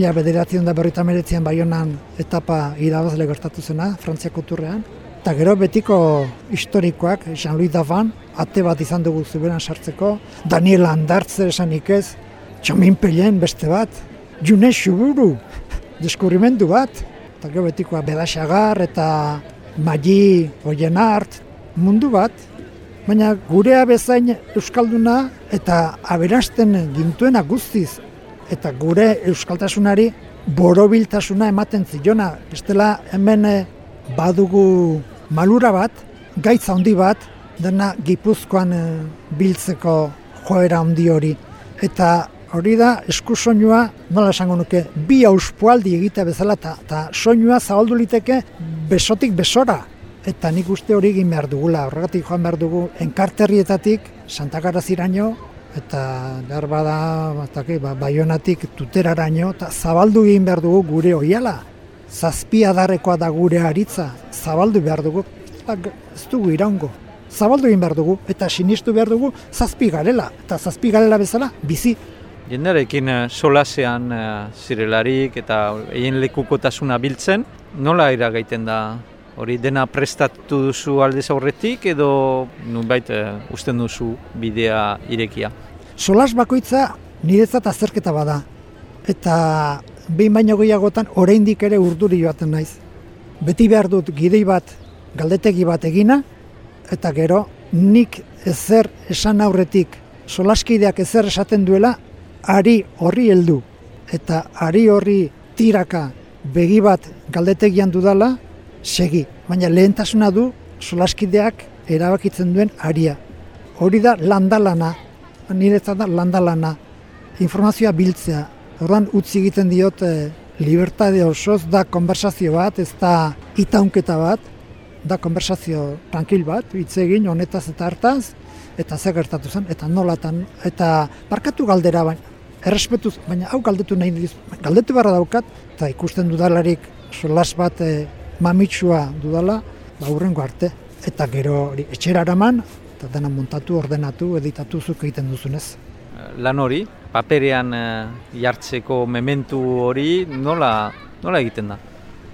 1959an Baionan etapa irabazle gertatu zena, Frantziako turrean. Eta gero betiko historikoak, Jean-Louis Davan, ate bat izan dugu zuberan sartzeko, Daniel Andartzer esanik ez, Txomin Pellen beste bat, June Xuburu, deskubrimendu bat, eta gero betikoa Bedaxagar eta Magi Oienart, mundu bat, baina gurea bezain euskalduna eta aberasten gintuena guztiz, eta gure euskaltasunari borobiltasuna ematen zilona, bestela hemen badugu malura bat, gaitza handi bat, dena Gipuzkoan biltzeko joera handi hori. Eta hori da eskusoinua, nola esango nuke, bi auspoaldi egitea bezala, eta soinua zabaldu liteke besotik besora. Eta nik uste hori egin behar dugula, horregatik joan behar dugu enkarterrietatik Santagaraziraino, eta behar bada Baionatik Tuteraraino, eta zabaldu egin behar dugu gure oiala. Zazpiadarrekoa da gure aritza, zabaldu behar dugu, ez dugu iraungo. Zabaldu egin behar dugu, eta sinistu behar dugu zazpi garela, eta zazpi garela bezala bizi. Jendarekin solasean zirelarik eta egin lekukotasuna biltzen, nola iragaiten da? Hori dena prestatu duzu aldez aurretik edo nunbait usten duzu bidea irekia? Solas bakoitza niretzat azterketa bada. Eta behin baino gehiagotan oraindik ere urduri joaten naiz. Beti behar dut gidei bat, galdetegi bat egina, eta gero nik ezer esan aurretik, solaskideak ezer esaten duela, ari horri heldu. Eta ari horri tiraka begi bat galdetegian dudala, segi, baina lehentasuna du solaskideak erabakitzen duen aria. Hori da landalana, niretzat da landalana, informazioa biltzea. Orduan utzi egiten diot libertade osoz da konversazio bat, ez da itaunketa bat, da konversazio tranquil bat, hitz egin honetaz eta hartaz, eta zer gertatu zen, eta nolatan, eta barkatu galdera baina, errespetuz, baina hau galdetu nahi diz, galdetu barra daukat, eta ikusten dudalarik solas bat mamitsua dudala, hurrengo arte. Eta gero etxera eraman, eta dena montatu, ordenatu, editatu zuk egiten duzunez. Lan hori, paperean jartzeko mementu hori, nola egiten da?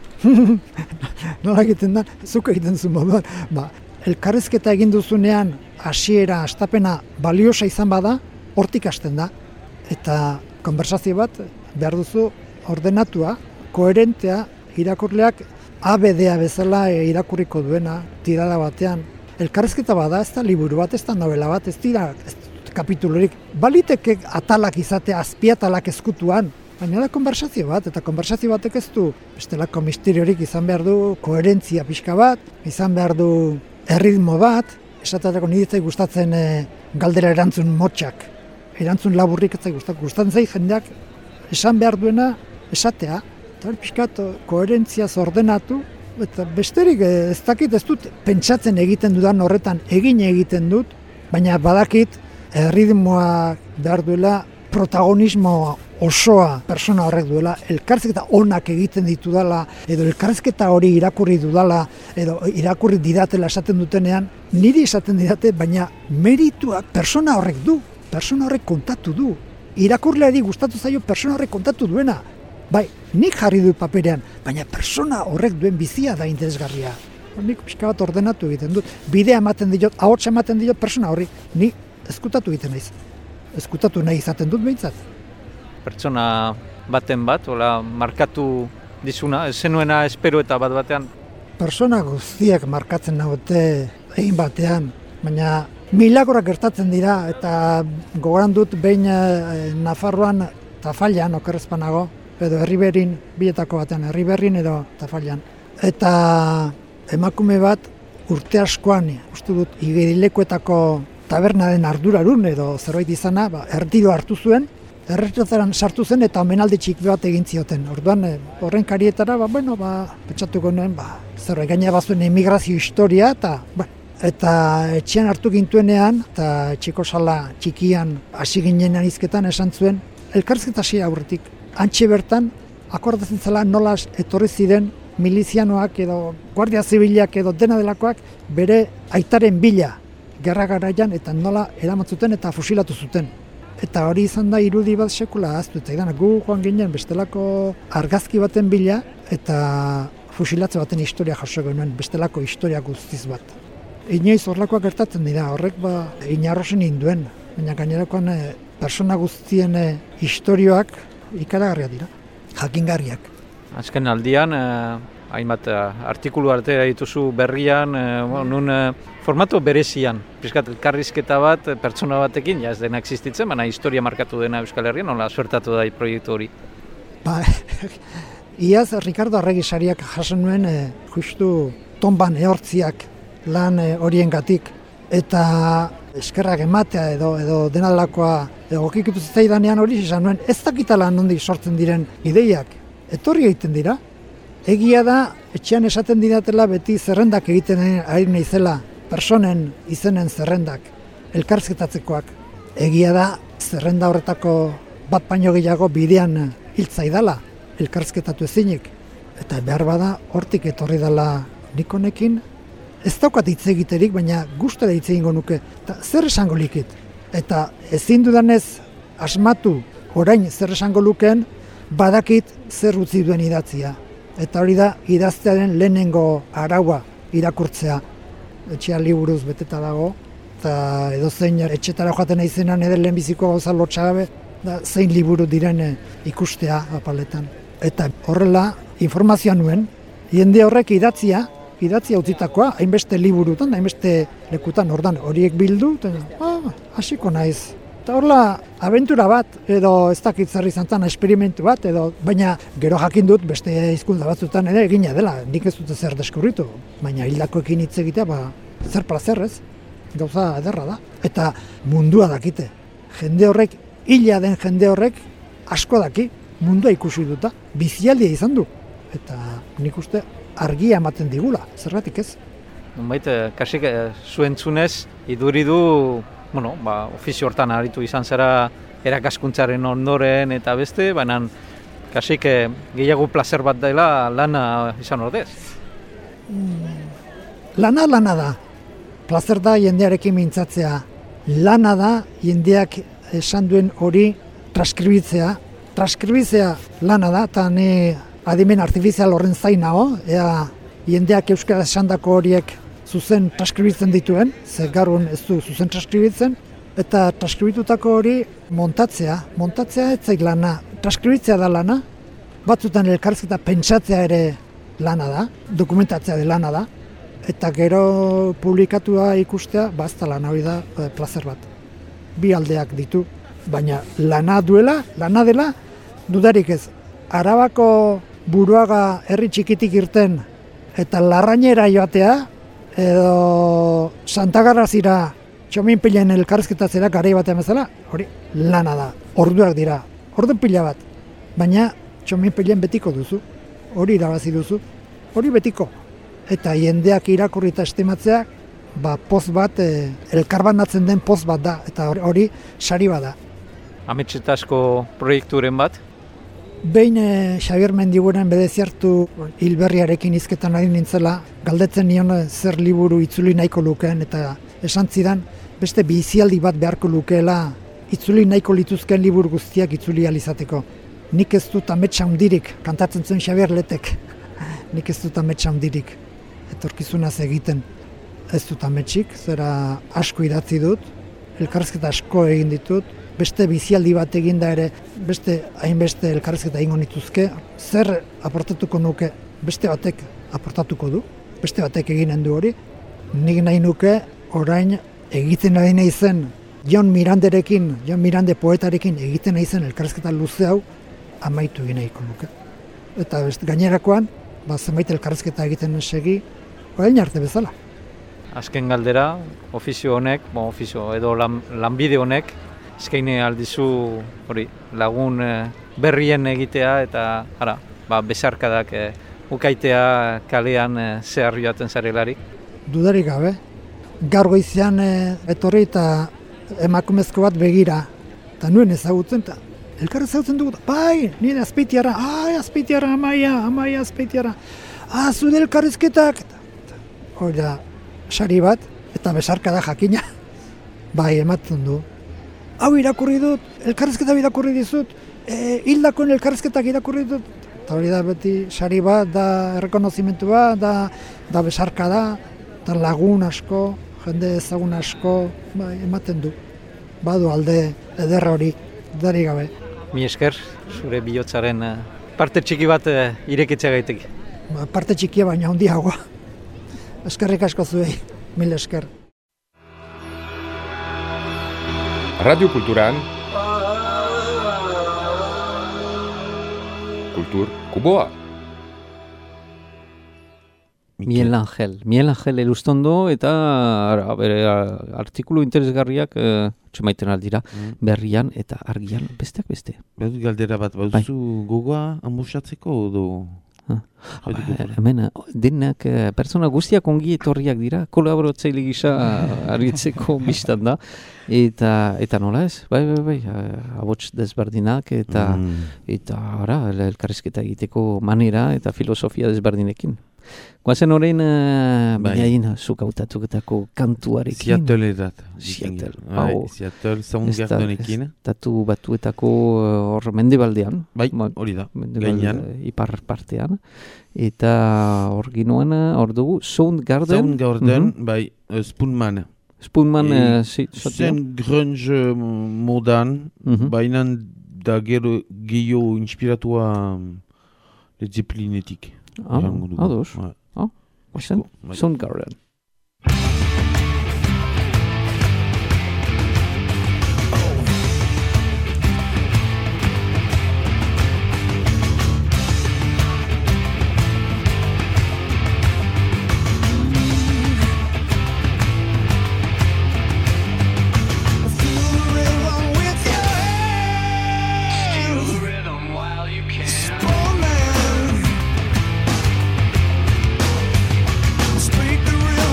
Nola egiten da? Zuk egiten zu moduan. Elkarrezketa egin duzunean, hasiera, hastapena baliosa izan bada, hortik hasten da. Eta konversazio bat behar duzu ordenatua, koherentea, irakurleak ABD-a bezala irakurriko duena, tirada batean. Elkarrezketa bada, ez da liburu bat, ez da novela bat, ez dira kapitulorik. Baliteke atalak izatea, azpiatalak ezkutuan, baina da konversazio bat, eta konversazio batek ez du bestelako misteriorik izan behar du, koherentzia pixka bat, izan behar du erritmo bat, esatateko niretzai gustatzen galdera erantzun motxak, erantzun laburrik ez gustatzen zai jendeak esan behar duena esatea, eta pixkat koherentziaz ordenatu, eta besterik ez dakit ez dut pentsatzen egiten dudan horretan egin egiten dut, baina badakit erritmoa behar duela protagonismo osoa persona horrek duela, elkarrizketa onak egiten ditudala, edo elkarrizketa hori irakurri dudala, edo irakurri didatela esaten dutenean, niri esaten didate, baina merituak persona horrek du, persona horrek kontatu du. Irakurleari gustatu zaio persona horrek kontatu duena. Bai, nik jarri du paperean, baina persona horrek duen bizia da interesgarria. Nik pixka bat ordenatu egiten dut, bidea ematen diot, ahotsa ematen diot persona horri, ni ezkutatu egiten naiz. Ezkutatu nahi izaten dut behintzat. Pertsona baten bat, hola, markatu dizuna, ez zenuena espero eta bat-batean? Persona guztiak markatzen nagote egin batean, baina milagorak gertatzen dira, eta gogoran dut behin Nafarroan Tafallan, okerrezpanago, edo Herriberrin, bietako batean, Herriberrin edo Tafallan. Eta emakume bat urte askoan, uste dut, igerilekuetako tabernaren ardurarun edo zerbait izana, erdiro hartu zuen, erretrataran sartu zen eta omenaldi txiki bat egin zioten. Orduan, horren karietara, pentsatuko nuen, zerbait gaina bazuen emigrazio historia, eta etxean hartu gintuenean, eta etxeko sala txikian hasi ginenean izketan esan zuen, elkarrizketa hasi aurretik. Antxe bertan, akordatzen zela nola etorri ziren milizianoak edo guardia zibilak edo dena delakoak bere aitaren bila gerra garaian eta nola eramatzuten eta fusilatu zuten. Eta hori izan da irudi bat sekula ahaztu eta idan gu joan ginen bestelako argazki baten bila eta fusilatze baten historia jaso genuen, bestelako historia guztiz bat. Inoiz horlakoak gertatzen dira, horrek inarrosen induen, baina gainerakoan persona guztien historioak ikaragarriak dira, jakingarriak. Azken aldian, hainbat artikulu artera dituzu berrian, nun formato berezian, pizkat elkarrizketa bat pertsona batekin, ez dena existitzen, baina historia markatu dena Euskal Herrian, nola suertatu da proiektu hori? Iaz, Ricardo Arregi sariak jasen nuen, justu tonban ehortziak lan horiengatik, eta eskerrak ematea edo denalakoa egokikitu zitzaidanean hori izan nuen, ez dakitala nondik sortzen diren ideiak, etorri egiten dira. Egia da, etxean esaten didatela beti zerrendak egiten ari naizela, personen izenen zerrendak, elkarrizketatzekoak. Egia da, zerrenda horretako bat baino gehiago bidean hiltzaidala, elkarrizketatu ezinik. Eta behar bada, hortik etorri dela nik honekin, ez daukat hitz egiterik, baina gustura hitz egingo nuke. Eta zer esango likit? Eta ezin dudanez asmatu orain zer esango lukeen, badakit zer utzi duen idatzia. Eta hori da idaztearen lehenengo araua irakurtzea. Etxea liburuz beteta dago, eta edozein etxetara joaten aizenan edo lehenbiziko gauza lotxagabe, zein liburu diren ikustea apaletan. Eta horrela informazioa nuen, jende horrek idatzia utzitakoa, hainbeste liburutan, hainbeste lekutan, horiek bildu, eta hasiko naiz. Eta horrela, abentura bat, edo ez dakit zer izan zen, esperimentu bat, baina gero jakin dut beste hizkuntza batzutan ere egina dela, nik ez dute zer deskurritu, baina hildakoekin hitz egitea, zer plazerrez, gauza ederra da. Eta mundua dakite, jende horrek, hila den jende horrek, asko daki, mundua ikusi duta, bizialdia izan du. Eta nik uste argia ematen digula, zergatik ez? Nonbait, kasik zuentzunez, iduri du, ofizio hortan aritu izan zara erakaskuntzaren ondoren eta beste, baina kasik gehiago plazer bat dela lana izan ordez. Lana da. Plazer da jendearekin mintzatzea. Lana da jendeak esan duen hori transkribitzea. Transkribitzea lana da, eta ni adimen artifizial horren zain nago, ea jendeak euskara esandako horiek zuzen transkribitzen dituen, zer garun ez du zuzen transkribitzen, eta transkribitutako hori montatzea ez zait lana, transkribitzea da lana, batzutan elkarrizketa pentsatzea ere lana da, dokumentatzea de lana da, eta gero publikatua ikustea, ez da lana hori da plazer bat. Bi aldeak ditu, baina lana dela, dudarik ez. Arabako Buruaga herri txikitik irten eta Larrañera joatea, edo Santagarrazira txominpilen elkarrizketatzera garai batean bezala, hori lana da, orduak dira, ordu pila bat, baina txominpilen betiko duzu, hori irabazi duzu, hori betiko. Eta jendeak irakurri eta estimatzea, poz bat, elkarbanatzen den poz bat da, eta hori sari bat da. ametsetasko proiekturen bat? Behin Xabier Mendiburen bedeziartu hilberriarekin hizketan ari nintzela, galdetzen nion zer liburu itzuli nahiko lukeen, eta esan zidan beste bizialdi bat beharko lukeela itzuli nahiko lituzken liburu guztiak itzuli alizateko. Nik ez dut ametsa hundirik, kantatzen zuen Xabier Letek, nik ez dut ametsa hundirik, etorkizunaz egiten ez dut ametsik, zera asko idatzi dut, elkarrizketa asko egin ditut, beste bizialdi bat eginda ere, beste hainbeste elkarrizketa egingo nituzke, zer aportatuko nuke, beste batek aportatuko du, beste batek eginen du hori. Nik nahi nuke orain egiten ari nahi zen Jon Mirande poetarekin egiten nahi zen elkarrizketa luze hau amaitu egin nahiko nuke. Eta gainerakoan, zenbait elkarrizketa egiten segi, orain arte bezala. Azken galdera, ofizio honek, edo lanbide honek, eskaini aldizu lagun berrien egitea eta besarkadak ukaitea kalean zehar joaten zarelarik. Dudarik gabe. Gaur goizean etorri eta emakumezko bat begira. Eta nuen ezagutzen, eta elkar ezagutzen dugu. Bai, nire Azpeitiarra, Azpeitiarra, Amaia Azpeitiarra. Zude elkarrizketak. Hori da, sari bat, eta besarkada jakina. Bai, ematen du. Hau irakurri dut, elkarrizketa irakurri dizut, hildakoen elkarrizketak irakurri dut. Eta hori da beti sari bat, da errekonozimentu bat, da besarka da lagun asko, jende ezagun asko, ematen du. Badu alde ederra hori, dari gabe. Mi esker, zure bihotzaren parte txiki bat irekitzea gaitek. Parte txikia baina handiagoa. Eskerrik asko zuei, mil esker. Radio Kulturan Kultur Kuboa. Miel Angel Elustondo eta bere artikulu interesgarriak txemaiten aldira berrian eta argian besteak beste. Badut galdera bat, baduzu gogoa amusatzeko edo? Hemen, denak, pertsona guztiak ongi etorriak dira, kolaboratzaile gisa aritzeko biztan da, eta nola ez? Bai, abots desberdinak, eta elkarrizketa egiteko manera eta filosofia desberdinekin. Guazen horrein, baina zuk hautatuketako kantuarekin. Seattle edat. Seattle, Soundgardenekin. Estatu batuetako hor mendebaldean. Bai, hori da, gainean. Ipar partean. Eta hor ginoan, hor dugu, Soundgarden, bai, Spoonman. Zen grunge modan, baina da gehiago inspiratua Led Zeppelinetik. Ados. Soundgarden. Speak the real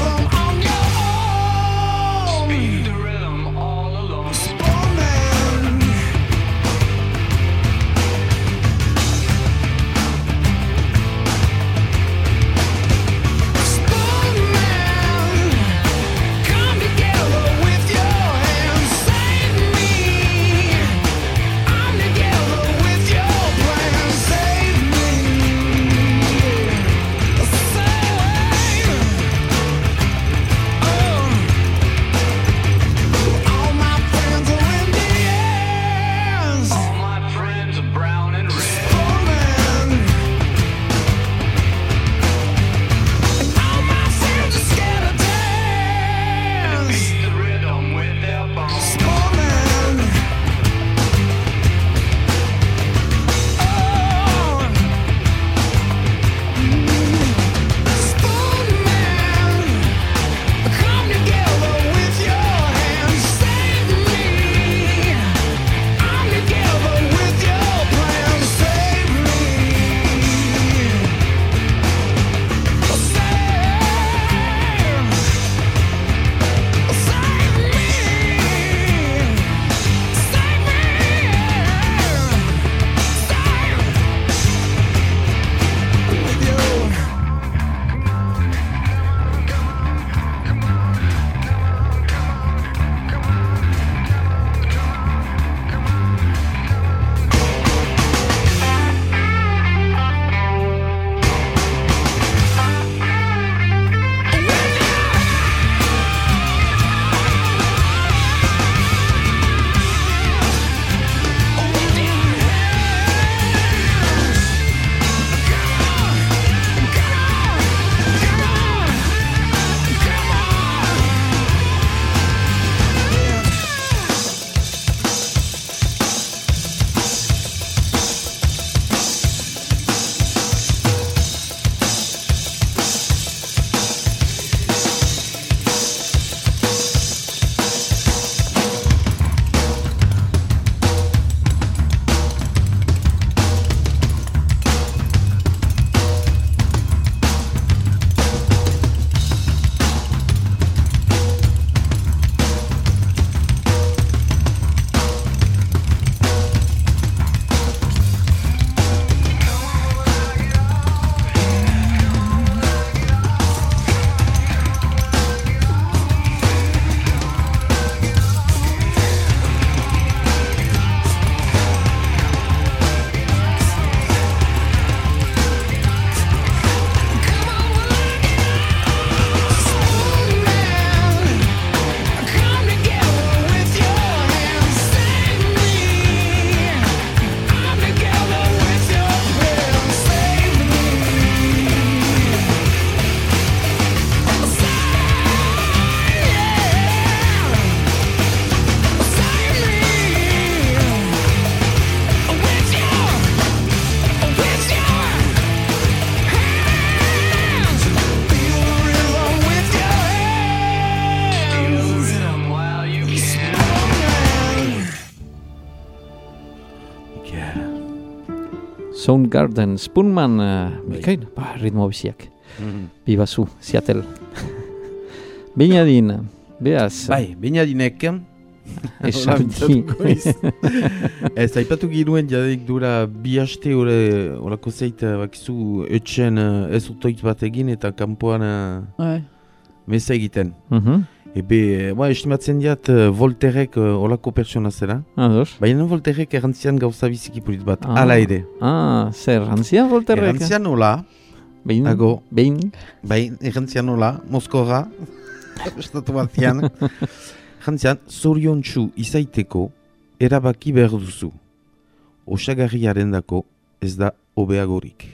Soundgarden, Spoonman, bikain, ritmo biziak. Bibazu, Seattle. Beñadin, beaz. Bai, Beñadinek. Esaldi. Ez, aipatu giruen jadeik dura bi haste horako zeit, bakizu, etxen ez utoitz bat egin eta kanpoan meza egiten. Ebe, estimatzen diat Voltairek olako pertsona zera. Baina Voltairek errantzian gauza biziki pulit bat, ala ere. Zer, errantzian Voltairek? Errantzian hola. Behin? Errantzian hola, Moskorra. Estatu batian. Errantzian, zoriontsu izaiteko erabaki behar duzu. Osagarriaren dako ez da hobeagorik.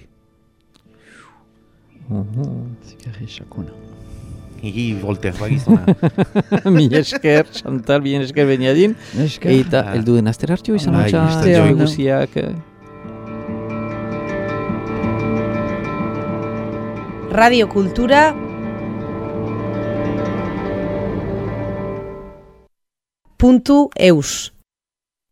Zigarri sakuna. Voltaire bagizona. Mi esker, Chantal, bien esker Beñadin. Eta helduen aster hartio izan hotza. Guziak. Radio Kultura .eus